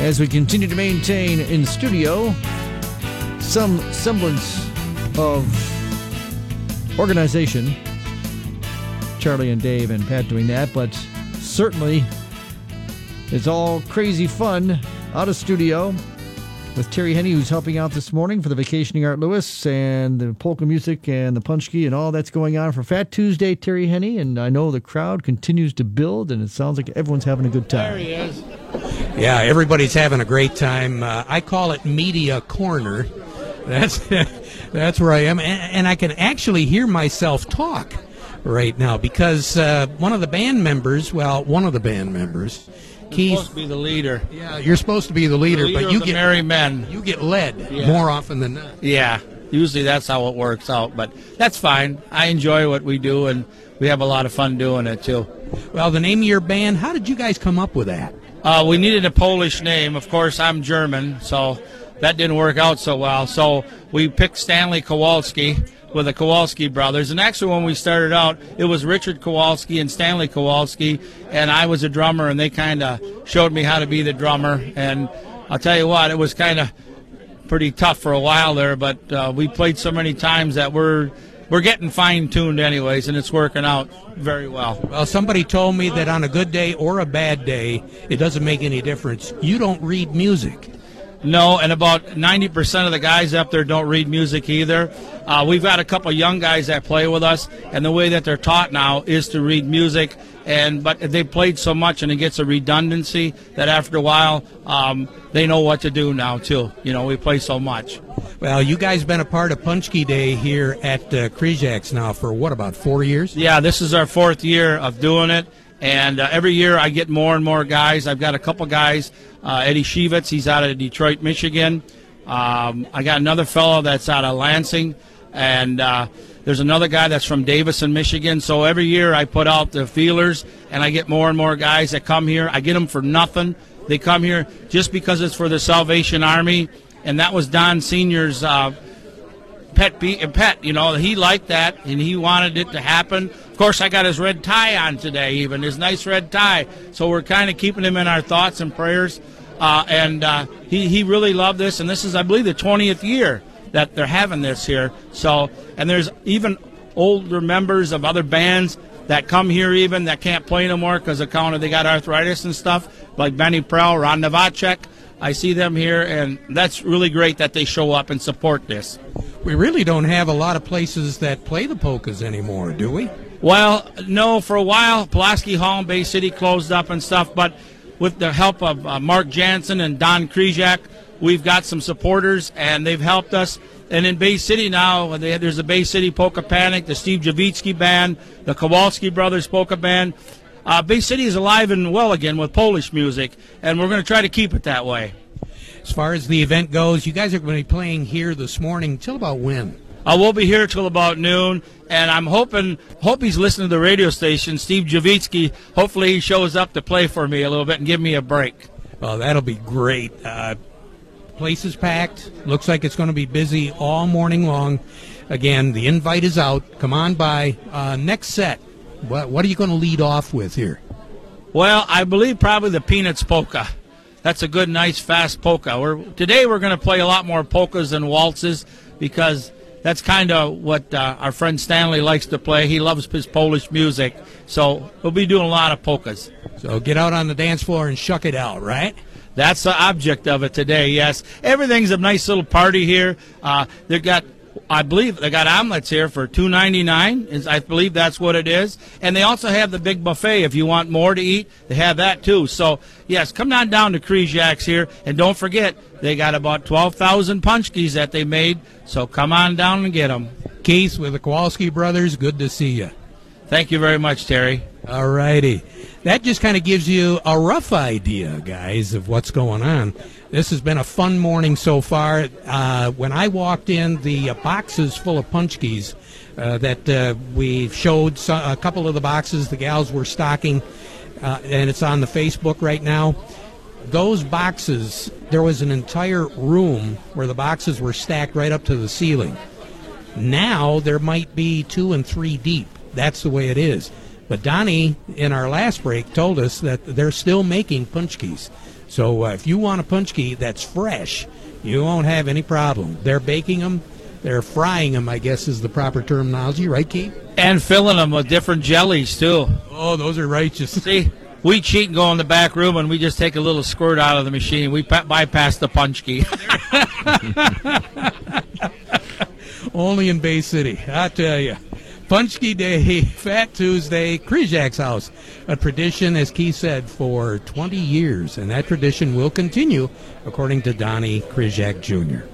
as we continue to maintain in studio some semblance of organization. Charlie and Dave and Pat doing that, but certainly it's all crazy fun out of studio with Terry Henney, who's helping out this morning for the Vacationing Art Lewis and the polka music and the punchki and all that's going on for Fat Tuesday, Terry Henney. And I know the crowd continues to build, and it sounds like everyone's having a good time. There he is. Yeah, everybody's having a great time. I call it Media Corner. That's where I am, and I can actually hear myself talk right now because one of the band members, Keith, Supposed to be the leader. Yeah, you're supposed to be the leader, but you get merry men. You get led more often than not. Yeah, usually that's how it works out, but that's fine. I enjoy what we do, and we have a lot of fun doing it too. Well, the name of your band, how did you guys come up with that? We needed a Polish name. Of course, I'm German, so that didn't work out so well. So we picked Stanley Kowalski with the Kowalski brothers. And actually, when we started out, it was Richard Kowalski and Stanley Kowalski, and I was a drummer, and they kind of showed me how to be the drummer. And I'll tell you what, it was kind of pretty tough for a while there, but we played so many times that we're getting fine-tuned anyways, and it's working out very well. Well, somebody told me that on a good day or a bad day, it doesn't make any difference. You don't read music. No, and about 90% of the guys up there don't read music either. We've got a couple young guys that play with us, and the way that they're taught now is to read music. But they played so much, and it gets a redundancy that after a while they know what to do now too. You know, we play so much. Well, you guys been a part of Punchki Day here at Kryzak's now for what, about 4 years? Yeah, this is our 4th year of doing it. And every year I get more and more guys. I've got a couple guys. Eddie Shevitz, he's out of Detroit, Michigan. I got another fellow that's out of Lansing. And there's another guy that's from Davison, Michigan. So every year I put out the feelers, and I get more and more guys that come here. I get them for nothing. They come here just because it's for the Salvation Army. And that was Don Sr.'s pet, you know, he liked that, and he wanted it to happen. Of course, I got his red tie on today, even his nice red tie. So we're kind of keeping him in our thoughts and prayers. He really loved this, and this is, I believe, the 20th year that they're having this here. So, and there's even older members of other bands that come here even that can't play no more because they got arthritis and stuff, like Benny Prell, Ron Novacek. I see them here, and that's really great that they show up and support this. We really don't have a lot of places that play the polkas anymore, do we? Well, no, for a while, Pulaski Hall in Bay City closed up and stuff, but with the help of Mark Jansen and Don Kryzak, we've got some supporters, and they've helped us. And in Bay City now, there's the Bay City Polka Panic, the Steve Javitsky Band, the Kowalski Brothers Polka Band. Bay City is alive and well again with Polish music, and we're going to try to keep it that way. As far as the event goes, you guys are going to be playing here this morning. Till about when? We'll be here till about noon, and I'm hope he's listening to the radio station, Steve Javitsky. Hopefully he shows up to play for me a little bit and give me a break. Well, that'll be great. Place is packed. Looks like it's going to be busy all morning long. Again, the invite is out. Come on by. Next set, what are you going to lead off with here? Well, I believe probably the Peanuts Polka. That's a good, nice, fast polka. Today we're going to play a lot more polkas than waltzes because that's kind of what our friend Stanley likes to play. He loves his Polish music, so we'll be doing a lot of polkas. So get out on the dance floor and shuck it out, right? That's the object of it today, yes. Everything's a nice little party here. I believe they got omelets here for $2.99. I believe that's what it is. And they also have the big buffet. If you want more to eat, they have that too. So, yes, come on down to Kryzak's here. And don't forget, they got about 12,000 punchkis that they made. So come on down and get them. Keith with the Kowalski Brothers, good to see you. Thank you very much, Terry. All righty. That just kind of gives you a rough idea, guys, of what's going on. This has been a fun morning so far. When I walked in, the boxes full of punchkis that we showed, a couple of the boxes the gals were stocking, and it's on the Facebook right now. Those boxes, there was an entire room where the boxes were stacked right up to the ceiling. Now there might be 2 and 3 deep. That's the way it is. But Donnie, in our last break, told us that they're still making punchkis. So if you want a punchki that's fresh, you won't have any problem. They're baking them. They're frying them, I guess is the proper terminology, right, Keith? And filling them with different jellies, too. Oh, those are righteous. See, we cheat and go in the back room, and we just take a little squirt out of the machine. We bypass the punchki. Only in Bay City, I tell you. Punchki Day, Fat Tuesday, Kryzak's house. A tradition, as Keith said, for 20 years. And that tradition will continue, according to Donnie Kryzak Jr.